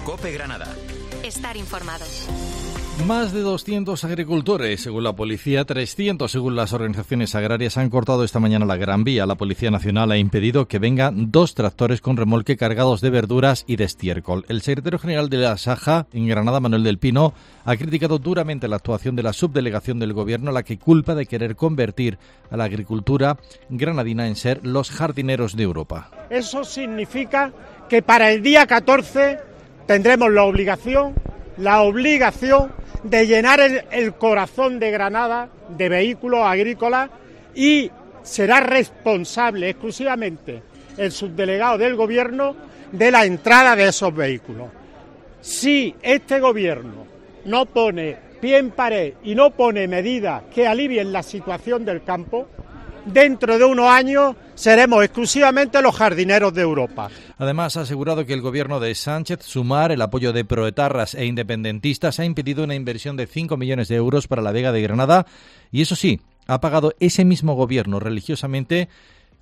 COPE Granada. Estar informado. Más de 200 agricultores, según la policía, 300 según las organizaciones agrarias, han cortado esta mañana la Gran Vía. La Policía Nacional ha impedido que vengan 2 tractores con remolque cargados de verduras y de estiércol. El secretario general de la Saja en Granada, Manuel del Pino, ha criticado duramente la actuación de la subdelegación del Gobierno, a la que culpa de querer convertir a la agricultura granadina en ser los jardineros de Europa. Eso significa que para el día 14 tendremos la obligación de llenar el corazón de Granada de vehículos agrícolas, y será responsable exclusivamente el subdelegado del Gobierno de la entrada de esos vehículos. Si este Gobierno no pone pie en pared y no pone medidas que alivien la situación del campo, dentro de unos años seremos exclusivamente los jardineros de Europa. Además, ha asegurado que el gobierno de Sánchez, Sumar, el apoyo de proetarras e independentistas, ha impedido una inversión de 5 millones de euros para la Vega de Granada, y eso sí, ha pagado ese mismo gobierno religiosamente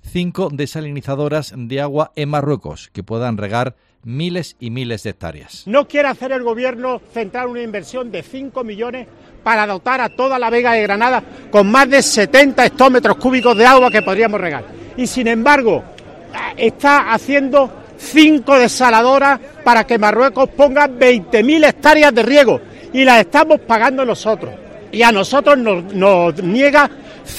5 desalinizadoras de agua en Marruecos que puedan regar miles y miles de hectáreas. No quiere hacer el Gobierno central una inversión de 5 millones para dotar a toda la Vega de Granada con más de 70 hectómetros cúbicos de agua que podríamos regar. Y sin embargo, está haciendo 5 desaladoras para que Marruecos ponga 20.000 hectáreas de riego, y las estamos pagando nosotros. Y a nosotros nos niega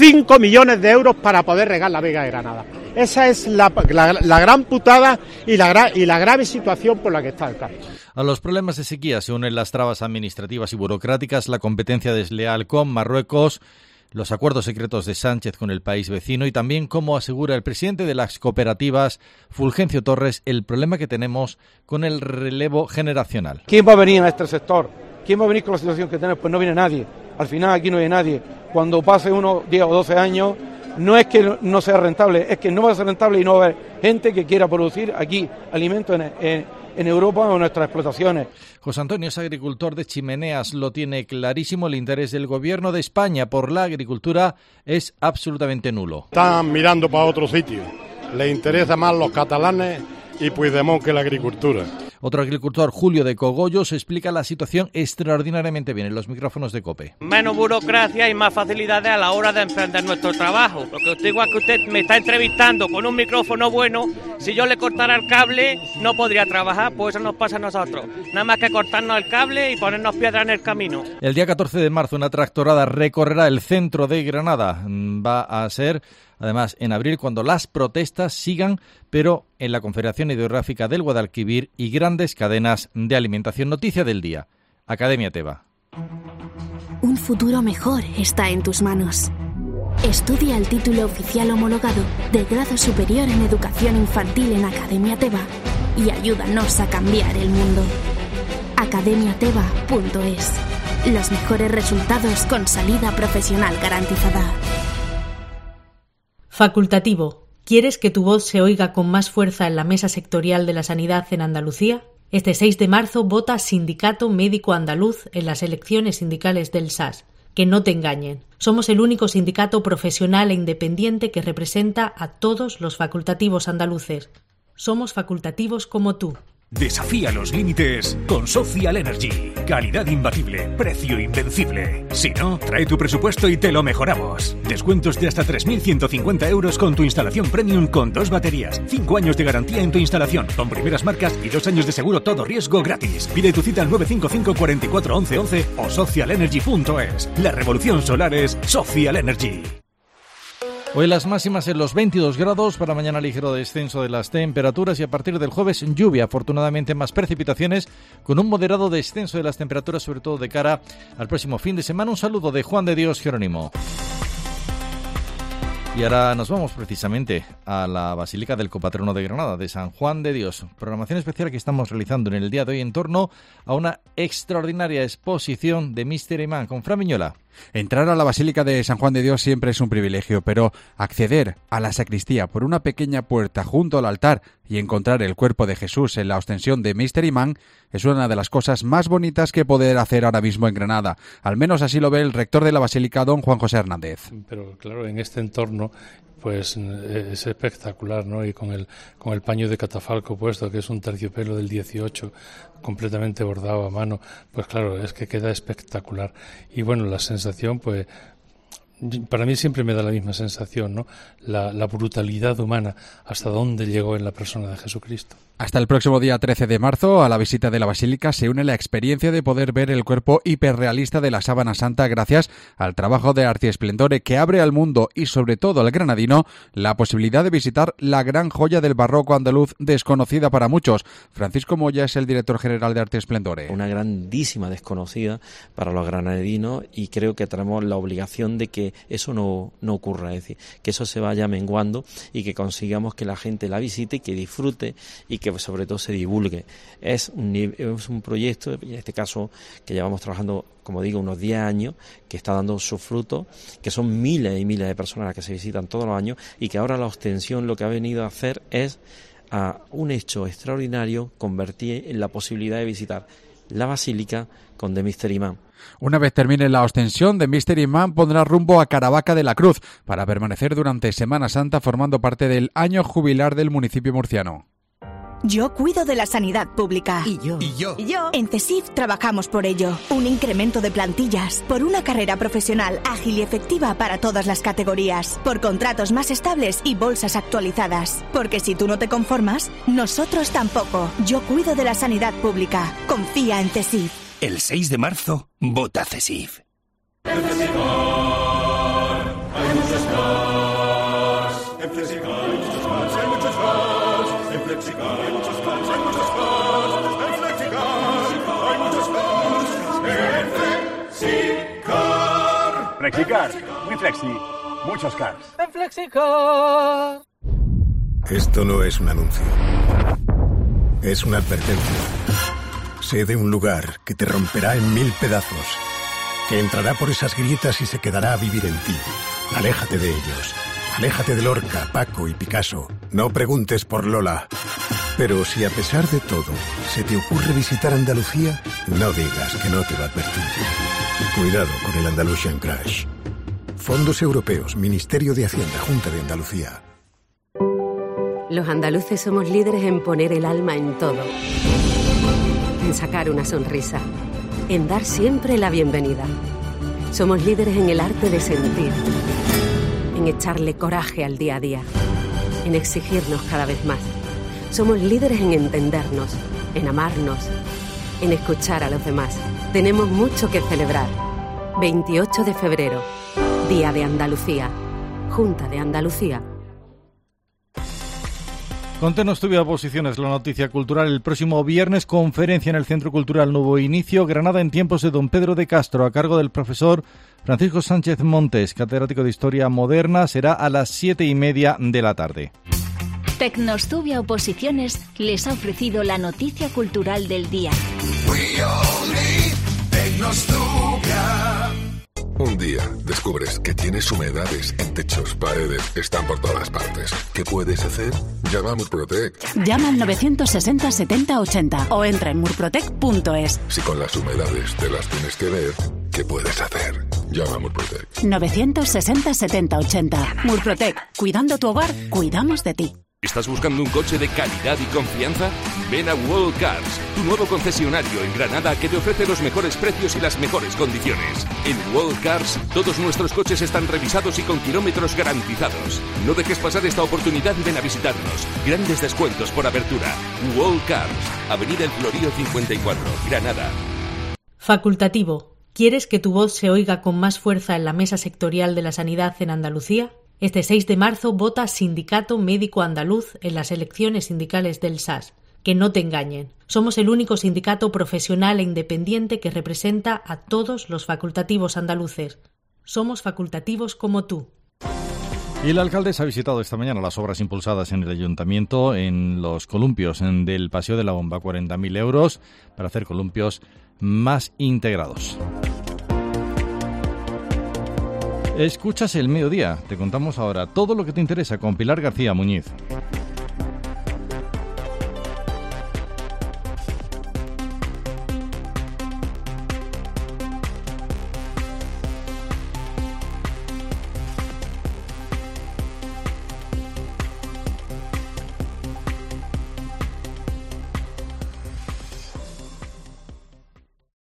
5 millones de euros para poder regar la Vega de Granada. Esa es la gran putada y la grave situación por la que está el campo. A los problemas de sequía se unen las trabas administrativas y burocráticas, la competencia desleal con Marruecos, los acuerdos secretos de Sánchez con el país vecino y también, como asegura el presidente de las cooperativas, Fulgencio Torres, el problema que tenemos con el relevo generacional. ¿Quién va a venir a este sector? ¿Quién va a venir con la situación que tenemos? Pues no viene nadie. Al final aquí no hay nadie. Cuando pase unos 10 o 12 años, no es que no sea rentable, es que no va a ser rentable y no va a haber gente que quiera producir aquí alimentos en Europa o en nuestras explotaciones. José Antonio es agricultor de Chimeneas, lo tiene clarísimo. El interés del Gobierno de España por la agricultura es absolutamente nulo. Están mirando para otro sitio, les interesa más los catalanes y Puigdemont que la agricultura. Otro agricultor, Julio de Cogollos, explica la situación extraordinariamente bien en los micrófonos de COPE. Menos burocracia y más facilidades a la hora de emprender nuestro trabajo. Porque usted, igual que usted me está entrevistando con un micrófono bueno, si yo le cortara el cable no podría trabajar, pues eso nos pasa a nosotros. Nada más que cortarnos el cable y ponernos piedra en el camino. El día 14 de marzo una tractorada recorrerá el centro de Granada. Va a ser, además, en abril, cuando las protestas sigan, pero en la Confederación Hidrográfica del Guadalquivir y grandes cadenas de alimentación. Noticia del día. Academia Teba. Un futuro mejor está en tus manos. Estudia el título oficial homologado de grado superior en educación infantil en Academia Teba y ayúdanos a cambiar el mundo. academiateba.es. Los mejores resultados con salida profesional garantizada. Facultativo. ¿Quieres que tu voz se oiga con más fuerza en la mesa sectorial de la sanidad en Andalucía? Este 6 de marzo vota Sindicato Médico Andaluz en las elecciones sindicales del SAS. Que no te engañen. Somos el único sindicato profesional e independiente que representa a todos los facultativos andaluces. Somos facultativos como tú. Desafía los límites con Social Energy. Calidad imbatible, precio invencible. Si no, trae tu presupuesto y te lo mejoramos. Descuentos de hasta 3.150 euros con tu instalación premium con 2 baterías, 5 años de garantía en tu instalación, con primeras marcas y 2 años de seguro todo riesgo gratis. Pide tu cita al 955 44 11 11 o socialenergy.es. La revolución solar es Social Energy. Hoy las máximas en los 22 grados, para mañana ligero descenso de las temperaturas y a partir del jueves lluvia, afortunadamente más precipitaciones, con un moderado descenso de las temperaturas, sobre todo de cara al próximo fin de semana. Un saludo de Juan de Dios Jerónimo. Y ahora nos vamos precisamente a la Basílica del Copatrono de Granada, de San Juan de Dios. Programación especial que estamos realizando en el día de hoy en torno a una extraordinaria exposición de Mystery Man con Fran Miñola. Entrar a la Basílica de San Juan de Dios siempre es un privilegio, pero acceder a la sacristía por una pequeña puerta junto al altar y encontrar el cuerpo de Jesús en la ostensión de Mystery Man es una de las cosas más bonitas que poder hacer ahora mismo en Granada. Al menos así lo ve el rector de la Basílica, don Juan José Hernández. Pero claro, en este entorno pues es espectacular, ¿no? Y con el paño de catafalco puesto, que es un terciopelo del 18, completamente bordado a mano, pues claro, es que queda espectacular. Y bueno, la sensación, pues para mí siempre me da la misma sensación, ¿no? La brutalidad humana, hasta dónde llegó en la persona de Jesucristo. Hasta el próximo día 13 de marzo, a la visita de la Basílica, se une la experiencia de poder ver el cuerpo hiperrealista de la Sábana Santa gracias al trabajo de Arte Esplendore, que abre al mundo y sobre todo al granadino la posibilidad de visitar la gran joya del barroco andaluz desconocida para muchos. Francisco Moya es el director general de Arte Esplendore. Una grandísima desconocida para los granadinos, y creo que tenemos la obligación de que eso no ocurra, es decir, que eso se vaya menguando y que consigamos que la gente la visite, que disfrute y que sobre todo se divulgue. Es un proyecto, en este caso, que llevamos trabajando, como digo, unos 10 años, que está dando sus frutos, que son miles y miles de personas las que se visitan todos los años, y que ahora la Ostensión lo que ha venido a hacer es a un hecho extraordinario, convertir en la posibilidad de visitar la Basílica con The Mystery Man. Una vez termine la ostensión, The Mystery Man pondrá rumbo a Caravaca de la Cruz para permanecer durante Semana Santa formando parte del año jubilar del municipio murciano. Yo cuido de la sanidad pública. Y yo. En CESIF trabajamos por ello. Un incremento de plantillas, por una carrera profesional ágil y efectiva para todas las categorías, por contratos más estables y bolsas actualizadas. Porque si tú no te conformas, nosotros tampoco. Yo cuido de la sanidad pública. Confía en CESIF. El 6 de marzo, vota CESIF. En Flexicar hay muchos cars. En Flexicar hay muchos cars, hay muchos cars. En Flexicar hay muchos cars, hay muchos cars. En Flexicar hay muchos cars. En Flexicar. Flexicar, muy flexi, muchos cars. En Flexicar. Esto no es un anuncio. Es una advertencia. Sé de un lugar que te romperá en 1000 pedazos, que entrará por esas grietas y se quedará a vivir en ti. Aléjate de ellos. Aléjate de Lorca, Paco y Picasso. No preguntes por Lola. Pero si a pesar de todo se te ocurre visitar Andalucía, no digas que no te lo advertí. Cuidado con el Andalusian Crash. Fondos Europeos, Ministerio de Hacienda, Junta de Andalucía. Los andaluces somos líderes en poner el alma en todo. En sacar una sonrisa, en dar siempre la bienvenida. Somos líderes en el arte de sentir, en echarle coraje al día a día, en exigirnos cada vez más. Somos líderes en entendernos, en amarnos, en escuchar a los demás. Tenemos mucho que celebrar. 28 de febrero, Día de Andalucía, Junta de Andalucía. Contenos tu posiciones, la noticia cultural. El próximo viernes, conferencia en el Centro Cultural Nuevo Inicio, Granada en tiempos de Don Pedro de Castro, a cargo del profesor Francisco Sánchez Montes, catedrático de Historia Moderna. Será a las 7:30 de la tarde. Tecnostubia Oposiciones les ha ofrecido la noticia cultural del día. Un día descubres que tienes humedades en techos, paredes, están por todas partes. ¿Qué puedes hacer? Llama a Murprotec. Llama al 960 70 80 o entra en murprotec.es. Si con las humedades te las tienes que ver, ¿qué puedes hacer? Llama a Murprotec. 960 70 80. Murprotec. Cuidando tu hogar, cuidamos de ti. ¿Estás buscando un coche de calidad y confianza? Ven a World Cars, tu nuevo concesionario en Granada que te ofrece los mejores precios y las mejores condiciones. En World Cars, todos nuestros coches están revisados y con kilómetros garantizados. No dejes pasar esta oportunidad y ven a visitarnos. Grandes descuentos por apertura. World Cars, Avenida El Florío 54, Granada. Facultativo. ¿Quieres que tu voz se oiga con más fuerza en la mesa sectorial de la sanidad en Andalucía? Este 6 de marzo vota Sindicato Médico Andaluz en las elecciones sindicales del SAS. Que no te engañen. Somos el único sindicato profesional e independiente que representa a todos los facultativos andaluces. Somos facultativos como tú. Y el alcalde ha visitado esta mañana las obras impulsadas en el ayuntamiento en los columpios del Paseo de la Bomba. 40.000 euros para hacer columpios más integrados. Escuchas El Mediodía. Te contamos ahora todo lo que te interesa con Pilar García Muñiz.